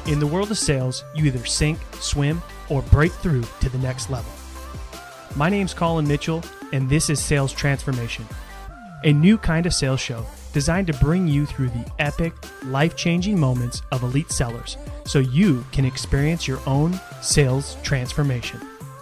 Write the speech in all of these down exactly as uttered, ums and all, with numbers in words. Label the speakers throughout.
Speaker 1: In the world of sales, you either sink, swim, or break through to the next level. My name's Colin Mitchell, and this is Sales Transformation, a new kind of sales show designed to bring you through the epic, life-changing moments of elite sellers so you can experience your own sales transformation.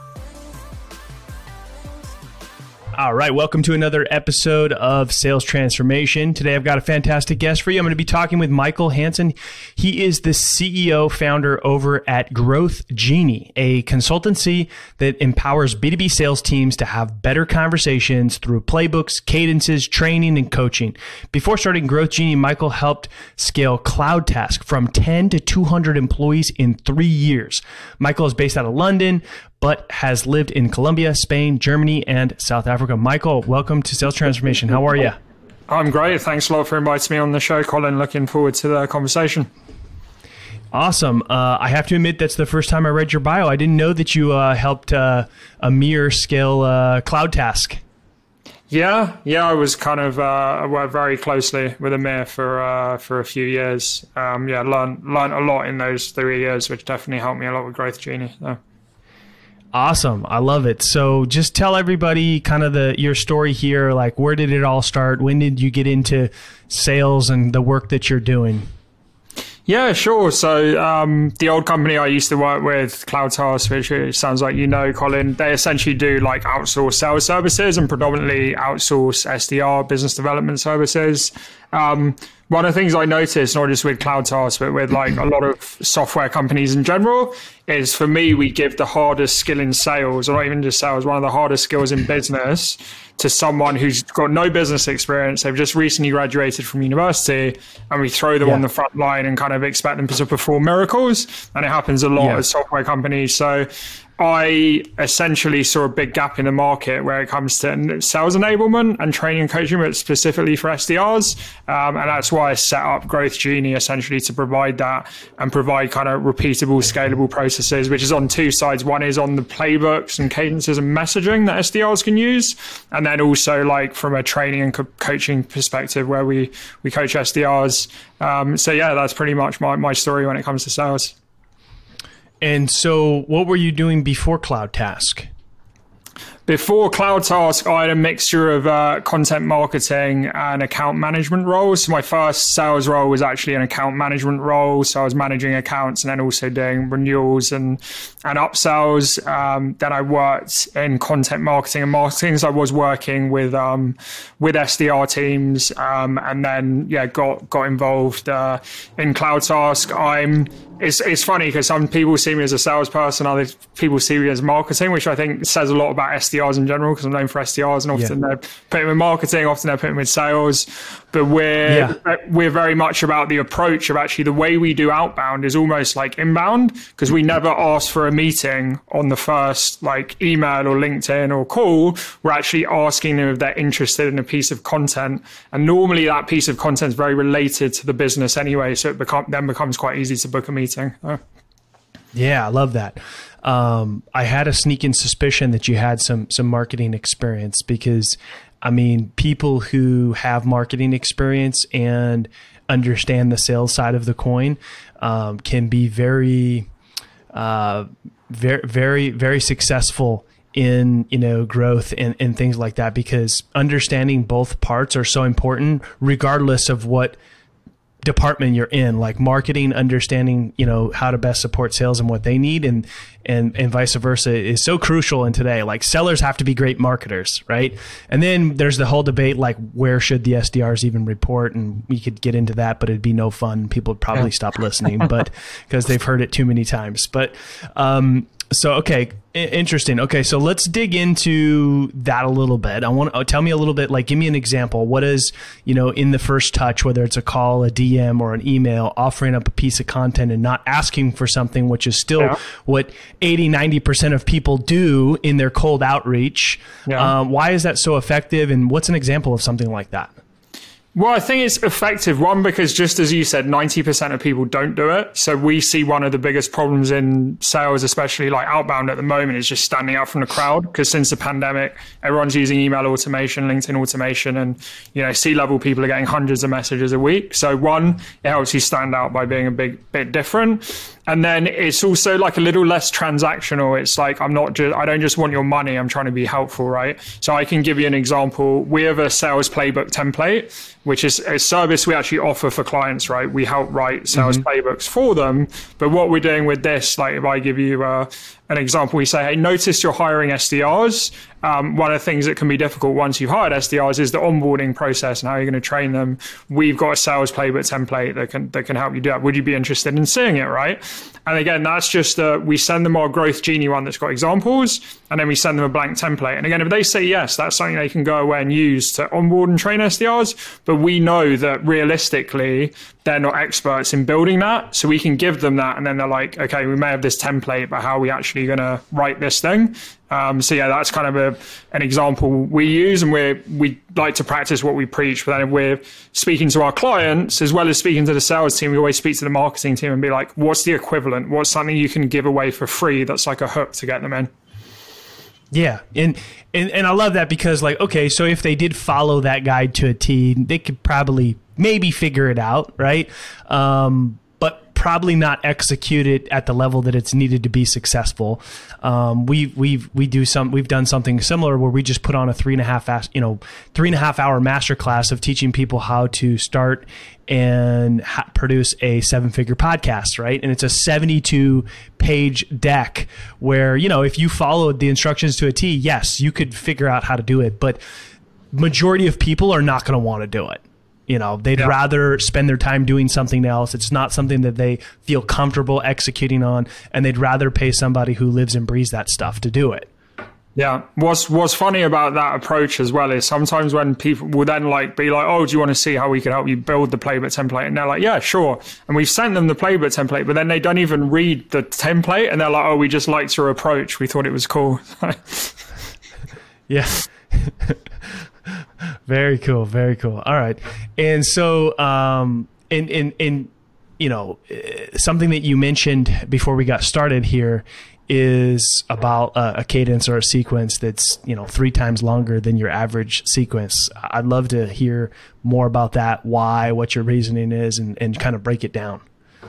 Speaker 1: All right, welcome to another episode of Sales Transformation. Today I've got a fantastic guest for you. I'm going to be talking with Michael Hansen. He is the C E O founder over at Growth Genie, a consultancy that empowers B two B sales teams to have better conversations through playbooks, cadences, training, and coaching. Before starting Growth Genie, Michael helped scale CloudTask from ten to two hundred employees in three years. Michael is based out of London, but has lived in Colombia, Spain, Germany, and South Africa. Michael, welcome to Sales Transformation. How are you?
Speaker 2: I'm great. Thanks a lot for inviting me on the show, Colin. Looking forward to the conversation.
Speaker 1: Awesome. Uh, I have to admit, that's the first time I read your bio. I didn't know that you uh, helped uh, Amir scale uh, CloudTask.
Speaker 2: Yeah, yeah, I was kind of, uh, I worked very closely with Amir for uh, for a few years. Um, yeah, learned, learned a lot in those three years, which definitely helped me a lot with Growth Genie. So.
Speaker 1: Awesome. I love it. So just tell everybody kind of the your story here. Like, where did it all start? When did you get into sales and the work that you're doing?
Speaker 2: Yeah, sure. So um, the old company I used to work with, CloudTask, which it sounds like you know, Colin, they essentially do like outsource sales services and predominantly outsource S D R, business development services. Um, one of the things I noticed, not just with CloudTask, but with like a lot of software companies in general, is for me, we give the hardest skill in sales, or not even just sales, one of the hardest skills in business to someone who's got no business experience. They've just recently graduated from university, and we throw them yeah. on the front line and kind of expect them to perform miracles. And it happens a lot yeah. at software companies. So I essentially saw a big gap in the market where it comes to sales enablement and training and coaching, but specifically for S D Rs. Um, and that's why I set up Growth Genie essentially to provide that and provide kind of repeatable, scalable processes, which is on two sides. One is on the playbooks and cadences and messaging that S D Rs can use. And then also like from a training and co- coaching perspective where we, we coach S D Rs. Um, so yeah, that's pretty much my, my story when it comes to sales.
Speaker 1: And so what were you doing before CloudTask?
Speaker 2: Before CloudTask, I had a mixture of uh, content marketing and account management roles. So my first sales role was actually an account management role. So I was managing accounts and then also doing renewals and, and upsells. Um, then I worked in content marketing and marketing. So I was working with um, with S D R teams um, and then yeah, got got involved uh, in CloudTask. I'm It's it's funny because some people see me as a salesperson, other people see me as marketing, which I think says a lot about S D Rs in general because I'm known for S D Rs and often yeah. they're putting with marketing, often they're putting with sales. But we're yeah. we're very much about the approach of actually the way we do outbound is almost like inbound because we never ask for a meeting on the first like email or LinkedIn or call. We're actually asking them if they're interested in a piece of content. And normally that piece of content is very related to the business anyway. So it become, then becomes quite easy to book a meeting. Oh.
Speaker 1: Yeah, I love that. Um, I had a sneaking suspicion that you had some some marketing experience because, I mean, people who have marketing experience and understand the sales side of the coin um, can be very, uh, very, very, very successful in, you know, growth and, and things like that because understanding both parts are so important regardless of what department you're in, like marketing, understanding, you know, how to best support sales and what they need and, and, and vice versa is so crucial in today. Like sellers have to be great marketers, right? And then there's the whole debate, like where should the S D Rs even report? And we could get into that, but it'd be no fun. People would probably yeah. stop listening, but because they've heard it too many times. But, um, so, okay, interesting. Okay, so let's dig into that a little bit. I want to tell me a little bit, like, give me an example. What is, you know, in the first touch, whether it's a call, a D M, or an email, offering up a piece of content and not asking for something, which is still yeah. what eighty, ninety percent of people do in their cold outreach. Yeah. Um, why is that so effective? And what's an example of something like that?
Speaker 2: Well, I think it's effective, one, because just as you said, ninety percent of people don't do it. So we see one of the biggest problems in sales, especially like outbound at the moment, is just standing out from the crowd. Because since the pandemic, everyone's using email automation, LinkedIn automation, and, you know, C-level people are getting hundreds of messages a week. So one, it helps you stand out by being a big bit different. And then it's also like a little less transactional. It's like, I'm not just, I don't just want your money. I'm trying to be helpful, right? So I can give you an example. We have a sales playbook template, which is a service we actually offer for clients, right? We help write sales mm-hmm. playbooks for them. But what we're doing with this, like if I give you uh, an example, we say, hey, notice you're hiring S D Rs. Um, one of the things that can be difficult once you've hired S D Rs is the onboarding process and how you're going to train them. We've got a sales playbook template that can that can help you do that. Would you be interested in seeing it, right? And again, that's just uh, we send them our Growth Genie one that's got examples, and then we send them a blank template. And again, if they say yes, that's something they can go away and use to onboard and train S D Rs. But we know that realistically, they're not experts in building that. So we can give them that, and then they're like, okay, we may have this template, but how are we actually going to write this thing? Um, so yeah, that's kind of a, an example we use, and we we like to practice what we preach. But then if we're speaking to our clients, as well as speaking to the sales team, we always speak to the marketing team and be like, what's the equivalent? What's something you can give away for free that's like a hook to get them in?
Speaker 1: Yeah. And, and, and I love that because like, okay, so if they did follow that guide to a T, they could probably maybe figure it out, right? Um, but probably not execute it at the level that it's needed to be successful. Um, we we've we do some we've done something similar where we just put on a three and a half you know three and a half hour masterclass of teaching people how to start and ha- produce a seven figure podcast, right? And it's a seventy-two page deck where, you know, if you followed the instructions to a T, yes, you could figure out how to do it, but majority of people are not going to want to do it. You know, they'd yeah. rather spend their time doing something else. It's not something that they feel comfortable executing on, and they'd rather pay somebody who lives and breathes that stuff to do it.
Speaker 2: Yeah. What's what's funny about that approach as well is sometimes when people will then like be like, oh, do you want to see how we can help you build the playbook template? And they're like, yeah, sure. And we've sent them the playbook template, but then they don't even read the template, and they're like, oh, we just liked your approach. We thought it was cool.
Speaker 1: Yeah. Very cool. Very cool. All right. And so, um, in, in, in, you know, something that you mentioned before we got started here is about a, a cadence or a sequence that's, you know, three times longer than your average sequence. I'd love to hear more about that, why, what your reasoning is, and, and kind of break it down.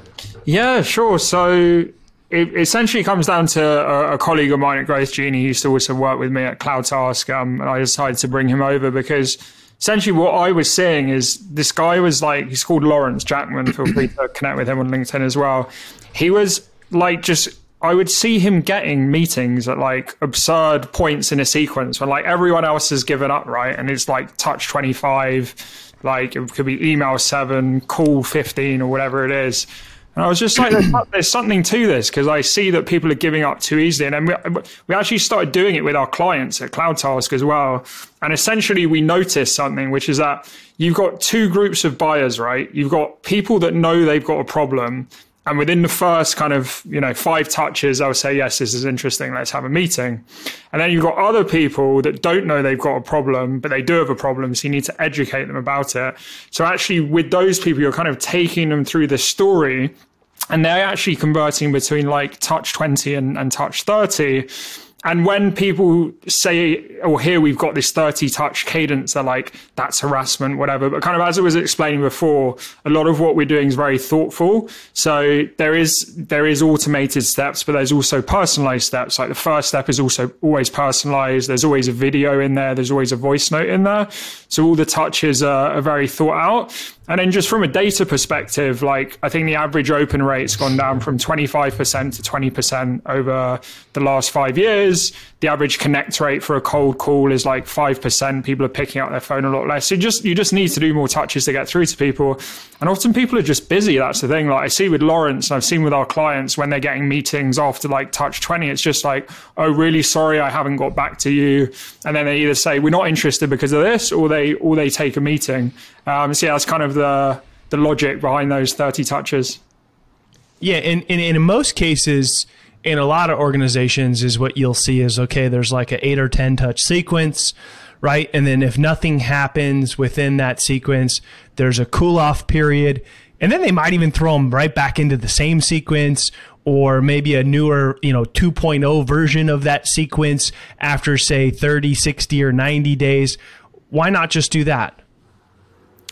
Speaker 2: Yeah, sure. So it essentially comes down to a, a colleague of mine at Growth Genie. He used to also work with me at CloudTask, um, and I decided to bring him over because essentially what I was seeing is this guy was like, he's called Lawrence Jackman. Feel free to connect with him on LinkedIn as well. He was like just, I would see him getting meetings at like absurd points in a sequence when like everyone else has given up, right? And it's like touch twenty-five, like it could be email seven, call fifteen or whatever it is. And I was just like, there's, there's something to this because I see that people are giving up too easily. And then we, we actually started doing it with our clients at CloudTask as well. And essentially we noticed something, which is that you've got two groups of buyers, right? You've got people that know they've got a problem. And within the first kind of, you know, five touches, they'll say, yes, this is interesting. Let's have a meeting. And then you've got other people that don't know they've got a problem, but they do have a problem. So you need to educate them about it. So actually with those people, you're kind of taking them through the story, and they're actually converting between like touch twenty and, and touch thirty. And when people say, or here we've got this thirty touch cadence, they're like, that's harassment, whatever. But kind of as I was explaining before, a lot of what we're doing is very thoughtful. So there is there is automated steps, but there's also personalized steps. Like the first step is also always personalized. There's always a video in there. There's always a voice note in there. So all the touches are, are very thought out. And then just from a data perspective, like I think the average open rate's gone down from twenty-five percent to twenty percent over the last five years. The average connect rate for a cold call is like five percent. People are picking up their phone a lot less. So you just, you just need to do more touches to get through to people. And often people are just busy. That's the thing. Like I see with Lawrence, and I've seen with our clients when they're getting meetings after like touch twenty, it's just like, oh, really sorry, I haven't got back to you. And then they either say, we're not interested because of this, or they, or they take a meeting. Um, so yeah, that's kind of the, the logic behind those thirty touches.
Speaker 1: Yeah. And, and, and in most cases, in a lot of organizations is what you'll see is, okay, there's like an eight or ten touch sequence, right? And then if nothing happens within that sequence, there's a cool off period. And then they might even throw them right back into the same sequence, or maybe a newer, you know, two point oh version of that sequence after say thirty, sixty or ninety days. Why not just do that?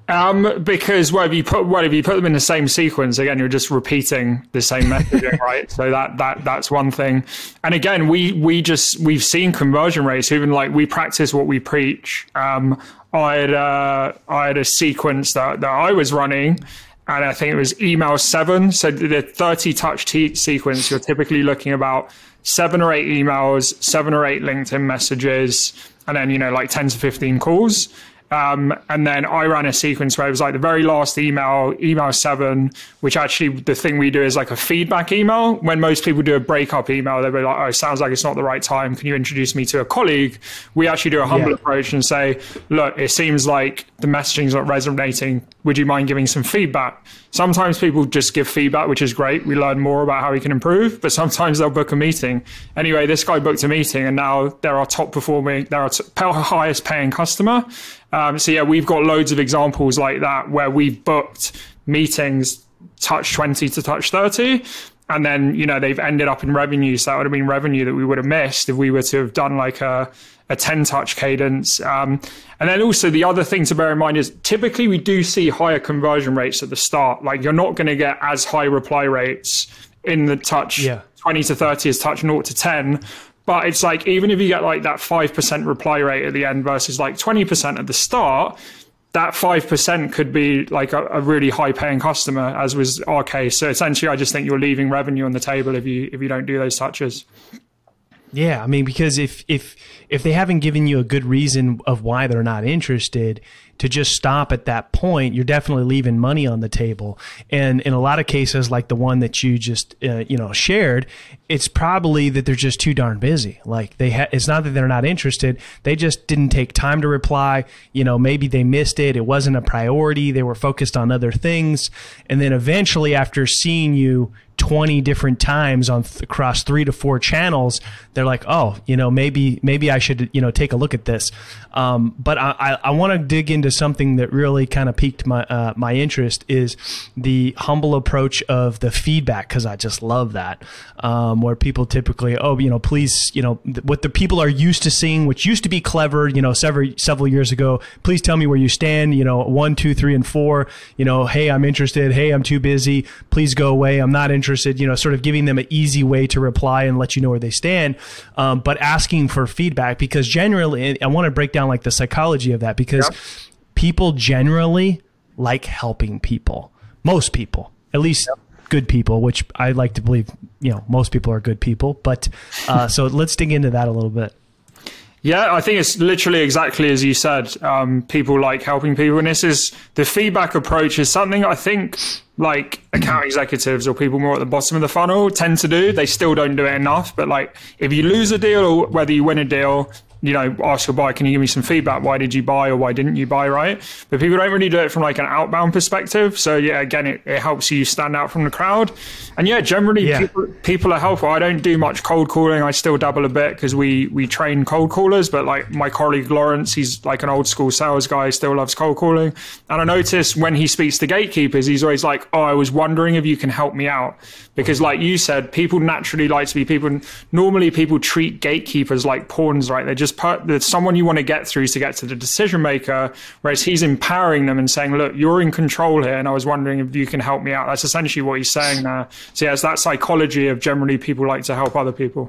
Speaker 2: Um, because well, if you put well, if you put them in the same sequence, again, you're just repeating the same messaging, right? So that that that's one thing. And again, we we just we've seen conversion rates. Even like we practice what we preach. Um, I had uh, I had a sequence that that I was running, and I think it was email seven. So the thirty touch t- sequence, you're typically looking about seven or eight emails, seven or eight LinkedIn messages, and then you know like ten to fifteen calls. Um, and then I ran a sequence where it was like the very last email, email seven, which actually the thing we do is like a feedback email. When most people do a breakup email, they'll be like, oh, it sounds like it's not the right time. Can you introduce me to a colleague? We actually do a humble yeah. approach and say, look, it seems like the messaging's not resonating. Would you mind giving some feedback? Sometimes people just give feedback, which is great. We learn more about how we can improve, but sometimes they'll book a meeting. Anyway, this guy booked a meeting and now they're our top performing, they're our t- highest paying customer. Um, so yeah, we've got loads of examples like that where we've booked meetings touch twenty to touch thirty. And then, you know, they've ended up in revenue. So that would have been revenue that we would have missed if we were to have done like a, a ten touch cadence. Um, and then also the other thing to bear in mind is typically we do see higher conversion rates at the start. Like you're not going to get as high reply rates in the touch yeah. twenty to thirty as touch zero to ten. But it's like, even if you get like that five percent reply rate at the end versus like twenty percent at the start, that five percent could be like a, a really high paying customer, as was our case. So essentially, I just think you're leaving revenue on the table if you if you don't do those touches.
Speaker 1: Yeah, I mean, because if if if they haven't given you a good reason of why they're not interested, to just stop at that point, you're definitely leaving money on the table. And in a lot of cases, like the one that you just uh, you know shared, it's probably that they're just too darn busy. Like they, ha- it's not that they're not interested; they just didn't take time to reply. You know, maybe they missed it; it wasn't a priority. They were focused on other things, and then eventually, after seeing you twenty different times on th- across three to four channels, they're like, oh, you know, maybe maybe I should, you know, take a look at this. Um, but I, I, I want to dig into something that really kind of piqued my uh, my interest is the humble approach of the feedback, because I just love that. Um, where people typically, oh, you know, please, you know, th- what the people are used to seeing, which used to be clever, you know, several several years ago. Please tell me where you stand. You know, one, two, three, and four. You know, hey, I'm interested. Hey, I'm too busy. Please go away. I'm not interested. Interested, you know, sort of giving them an easy way to reply and let you know where they stand, um, but asking for feedback, because generally, I want to break down like the psychology of that, because yeah. people generally like helping people. Most people, at least yeah. good people, which I like to believe, you know, most people are good people. But uh, so let's dig into that a little bit.
Speaker 2: Yeah, I think it's literally exactly as you said. Um, people like helping people. And this is the feedback approach is something I think like account executives or people more at the bottom of the funnel tend to do. They still don't do it enough. But like if you lose a deal or whether you win a deal, you know, ask your buyer, can you give me some feedback? Why did you buy or why didn't you buy, right? But people don't really do it from like an outbound perspective. So yeah, again, it, it helps you stand out from the crowd. And yeah, generally yeah. People, people are helpful. I don't do much cold calling. I still dabble a bit because we we train cold callers. But like my colleague Lawrence, he's like an old school sales guy, still loves cold calling. And I notice when he speaks to gatekeepers, he's always like, oh, I was wondering if you can help me out. Because like you said, people naturally like to be people. Normally people treat gatekeepers like pawns, right? They're just per- there's someone you want to get through to get to the decision maker, whereas he's empowering them and saying, look, you're in control here. And I was wondering if you can help me out. That's essentially what he's saying there. So yeah, it's that psychology of generally people like to help other people.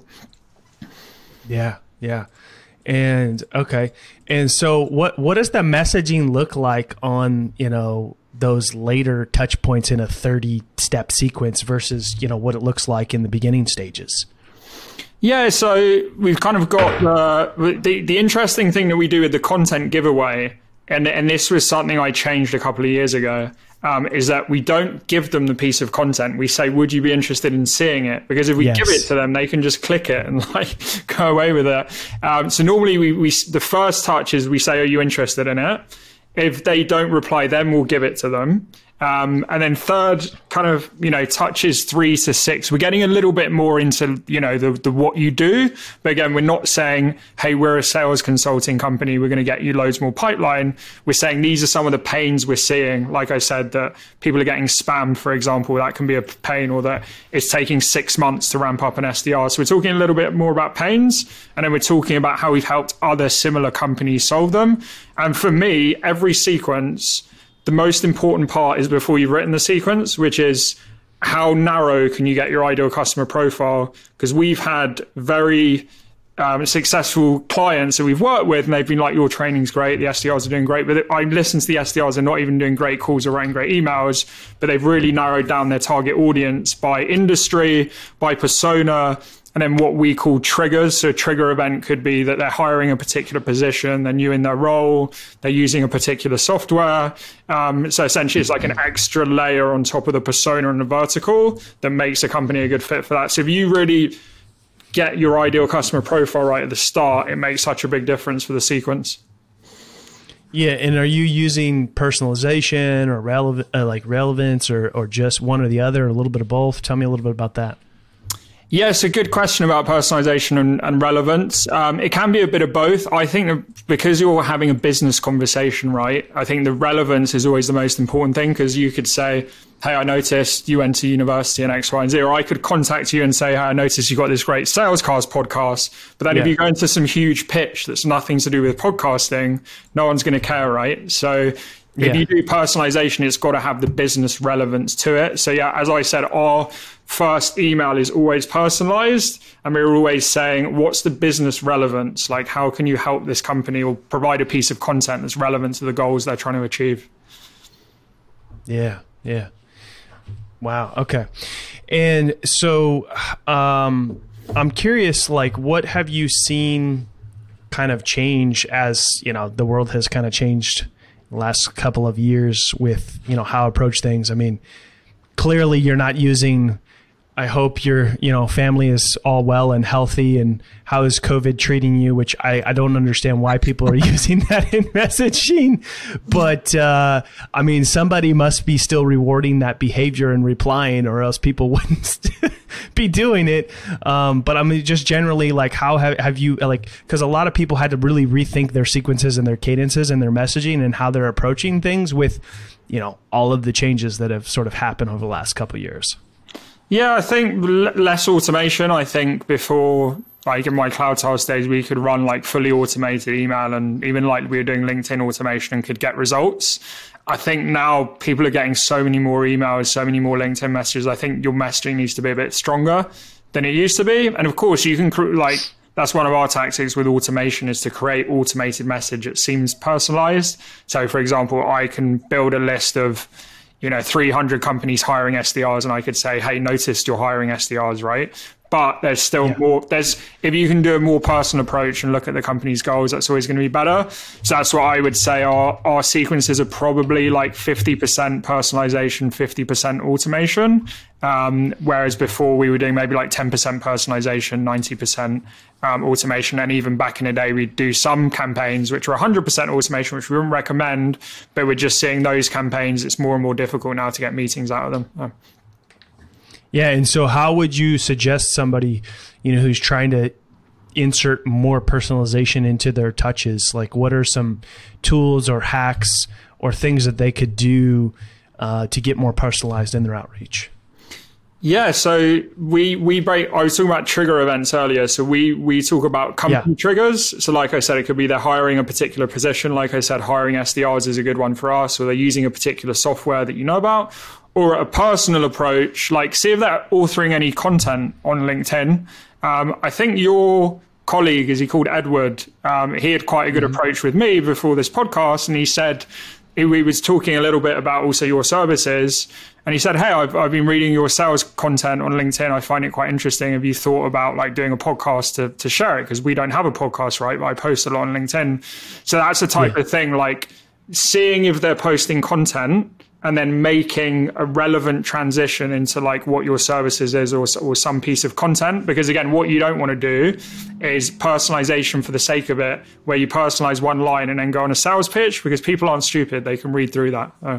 Speaker 1: Yeah. Yeah. And okay. And so what, what does the messaging look like on, you know, those later touch points in a thirty step sequence versus, you know, what it looks like in the beginning stages?
Speaker 2: Yeah, so we've kind of got uh, the the interesting thing that we do with the content giveaway, and and this was something I changed a couple of years ago, um, is that we don't give them the piece of content. We say, would you be interested in seeing it? Because if we yes. give it to them, they can just click it and like go away with it. Um, so normally we, we the first touch is we say, are you interested in it? If they don't reply, then we'll give it to them. Um, and then third kind of, you know, touches three to six. We're getting a little bit more into, you know, the, the what you do. But again, we're not saying, hey, we're a sales consulting company, we're going to get you loads more pipeline. We're saying these are some of the pains we're seeing. Like I said, that people are getting spammed, for example, that can be a pain, or that it's taking six months to ramp up an S D R. So we're talking a little bit more about pains. And then we're talking about how we've helped other similar companies solve them. And for me, every sequence, the most important part is before you've written the sequence, which is how narrow can you get your ideal customer profile? Because we've had very um, successful clients that we've worked with, and they've been like, your training's great, the S D Rs are doing great, but I listen to the S D Rs, they're not even doing great calls or writing great emails, but they've really narrowed down their target audience by industry, by persona, and then what we call triggers. So a trigger event could be that they're hiring a particular position, they're new in their role, they're using a particular software. Um, so essentially it's like an extra layer on top of the persona and the vertical that makes a company a good fit for that. So if you really get your ideal customer profile right at the start, it makes such a big difference for the sequence.
Speaker 1: Yeah, and are you using personalization or relevant, uh, like relevance, or or just one or the other, or a little bit of both? Tell me a little bit about that.
Speaker 2: Yeah, it's a good question about personalization and, and relevance. Um, it can be a bit of both. I think that because you're having a business conversation, right? I think the relevance is always the most important thing, because you could say, hey, I noticed you went to university in X, Y, and Z, or I could contact you and say, hey, I noticed you got this great Salescast podcast. But then yeah. if you go into some huge pitch that's nothing to do with podcasting, no one's going to care, right? So if yeah. you do personalization, it's got to have the business relevance to it. So yeah, as I said, our first email is always personalized, and we're always saying, what's the business relevance? Like, how can you help this company or provide a piece of content that's relevant to the goals they're trying to achieve?
Speaker 1: Yeah, yeah. Wow. Okay. And so um, I'm curious, like, what have you seen kind of change as, you know, the world has kind of changed the last couple of years with, you know, how I approach things? I mean, clearly you're not using, I hope your, you know, family is all well and healthy, and how is COVID treating you, which I, I don't understand why people are using that in messaging. But, uh, I mean, somebody must be still rewarding that behavior and replying, or else people wouldn't be doing it. Um, but I mean, just generally, like, how have, have you, like, because a lot of people had to really rethink their sequences and their cadences and their messaging and how they're approaching things with, you know, all of the changes that have sort of happened over the last couple of years.
Speaker 2: Yeah, I think l- less automation. I think before, like in my CloudTask days, we could run like fully automated email, and even like we were doing LinkedIn automation and could get results. I think now people are getting so many more emails, so many more LinkedIn messages. I think your messaging needs to be a bit stronger than it used to be. And of course, you can cr- like, that's one of our tactics with automation, is to create automated message that seems personalized. So for example, I can build a list of, you know, three hundred companies hiring S D Rs, and I could say, hey, noticed you're hiring S D Rs, right? But there's still yeah. more, there's, if you can do a more personal approach and look at the company's goals, that's always going to be better. So that's what I would say. Our, our sequences are probably like fifty percent personalization, fifty percent automation. Um, whereas before we were doing maybe like ten percent personalization, ninety percent um, automation. And even back in the day, we'd do some campaigns which were one hundred percent automation, which we wouldn't recommend, but we're just seeing those campaigns. It's more and more difficult now to get meetings out of them. Yeah.
Speaker 1: Yeah. And so how would you suggest somebody, you know, who's trying to insert more personalization into their touches? Like, what are some tools or hacks or things that they could do uh, to get more personalized in their outreach?
Speaker 2: Yeah, so we we break. I was talking about trigger events earlier. So we we talk about company yeah. triggers. So like I said, it could be they're hiring a particular position. Like I said, hiring S D Rs is a good one for us, or they're using a particular software that you know about. Or a personal approach, like see if they're authoring any content on LinkedIn. Um, I think your colleague, is he called Edward? Um, he had quite a good mm-hmm. approach with me before this podcast, and he said, he, we was talking a little bit about also your services, and he said, hey, I've, I've been reading your sales content on LinkedIn. I find it quite interesting. Have you thought about like doing a podcast to, to share it? Because we don't have a podcast, right? But I post a lot on LinkedIn. So that's the type yeah. of thing, like seeing if they're posting content and then making a relevant transition into like what your services is, or, or some piece of content. Because again, what you don't want to do is personalization for the sake of it, where you personalize one line and then go on a sales pitch, because people aren't stupid. They can read through that. Oh.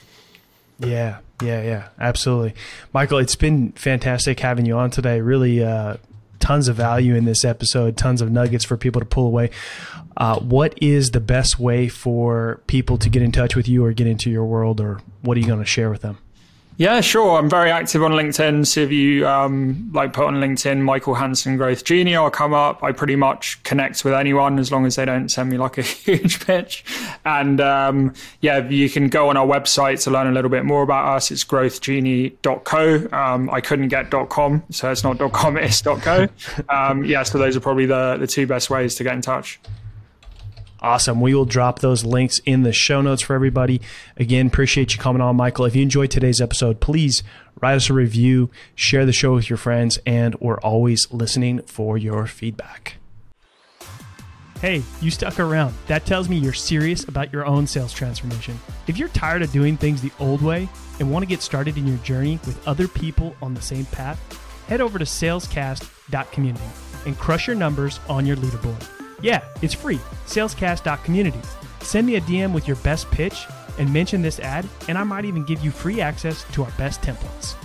Speaker 1: Yeah, yeah, yeah, absolutely. Michael, it's been fantastic having you on today. Really uh, tons of value in this episode, tons of nuggets for people to pull away. Uh, what is the best way for people to get in touch with you or get into your world, or what are you going to share with them?
Speaker 2: Yeah, sure. I'm very active on LinkedIn. So if you um, like put on LinkedIn, Michael Hansen Growth Genie, I'll come up. I pretty much connect with anyone as long as they don't send me like a huge pitch. And um, yeah, you can go on our website to learn a little bit more about us. It's growth genie dot co. Um, I couldn't get .com, so it's not .com, it's .co. Um, yeah, so those are probably the, the two best ways to get in touch.
Speaker 1: Awesome. We will drop those links in the show notes for everybody. Again, appreciate you coming on, Michael. If you enjoyed today's episode, please write us a review, share the show with your friends, and we're always listening for your feedback. Hey, you stuck around. That tells me you're serious about your own sales transformation. If you're tired of doing things the old way and want to get started in your journey with other people on the same path, head over to salescast dot community and crush your numbers on your leaderboard. Yeah, it's free, salescast dot community. Send me a D M with your best pitch and mention this ad, and I might even give you free access to our best templates.